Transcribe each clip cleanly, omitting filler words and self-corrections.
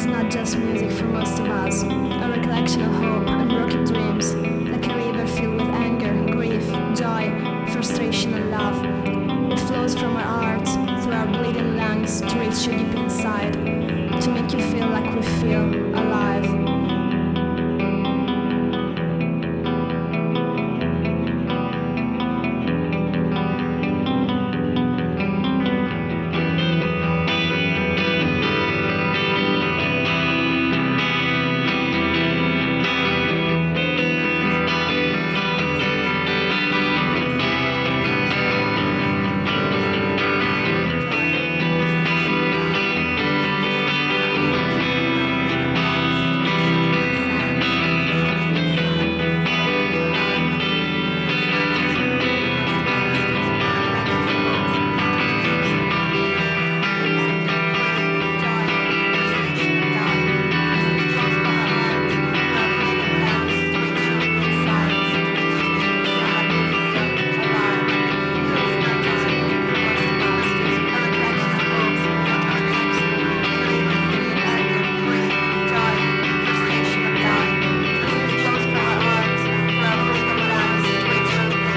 It's not just music for most of us, a recollection of hope and broken dreams, like a river filled with anger, grief, joy, frustration and love. It flows from our hearts, through our bleeding lungs, to reach you deep inside, to make you feel like we feel, alive.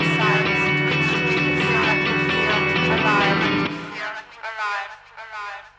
Alive.